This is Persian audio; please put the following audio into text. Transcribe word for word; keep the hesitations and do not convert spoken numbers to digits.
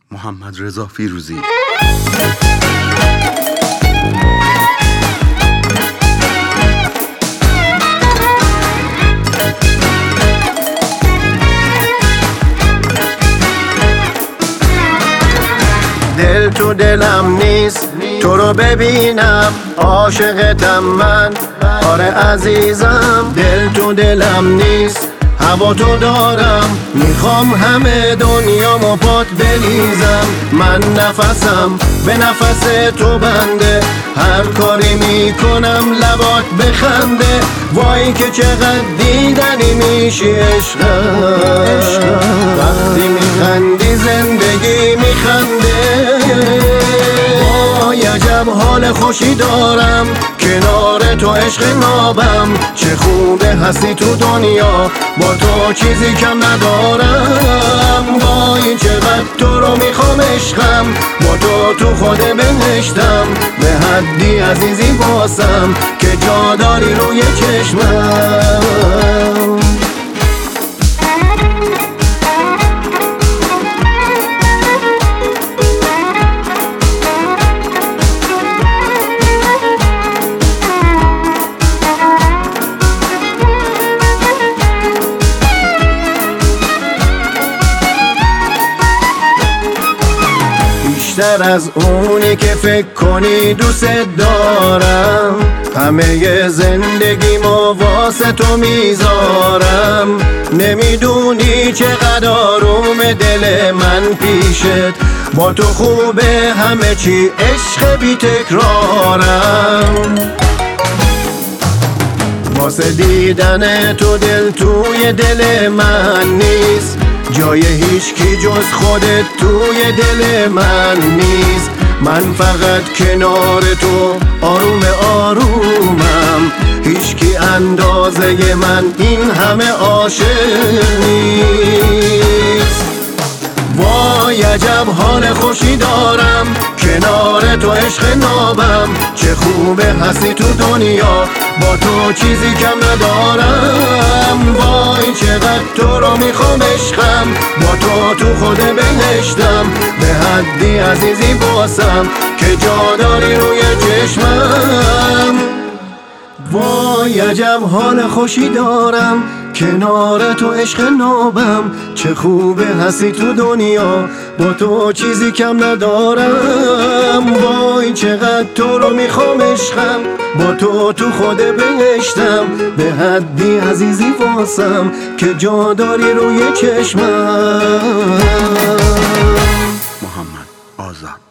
محمد رضا فیروزی. دل تو دلم نیست تو رو ببینم، عاشقتم من، آره عزیزم. دل تو دلم نیست هوا تو دارم، میخوام همه دنیامو پات بلیزم. من نفسم به نفس تو بنده، هر کاری میکنم لبات بخنده. وای که چقدر دیدنی میشی عشقم، وقتی میخندی زندگی میخنده. وای عجب حال خوشی دارم کنار تو عشق نابم. چه خوبه هستی تو دنیا، با تو چیزی کم ندارم. وای چقدر تو رو میخوام عشقم، با تو تو خود بهشتم. به حدی عزیزی باسم که جا داری روی چشمم. بیشتر از اونی که فکر کنی دوست دارم، همه زندگیمو واسه تو میذارم. نمیدونی چقدر آروم دل من پیشت، با تو خوبه همه چی عشق بی تکرارم. واسه دیدن تو دل توی دل من نیست، جای هیچ کی جز خودت توی دل من نیست. من فقط کنار تو آروم آرومم، هیچ کی اندازه من این همه عاشق نیست. وای عجب حال خوشی دارم کنار تو عشق نابم. چه خوبه هستی تو دنیا، با تو چیزی کم ندارم. وای چقدر تو رو میخوام عشقم، با تو تو خود بهشتم. به حدی عزیزی باسم که جا داری روی چشمم. وای عجب حال خوشی دارم کنار تو عشق نابم. چه خوبه هستی تو دنیا، با تو چیزی کم ندارم. وای چقدر تو رو میخوام عشقم، با تو تو خود بهشتم. به حدی عزیزی واسم که جا داری روی چشمم. محمد آزاد.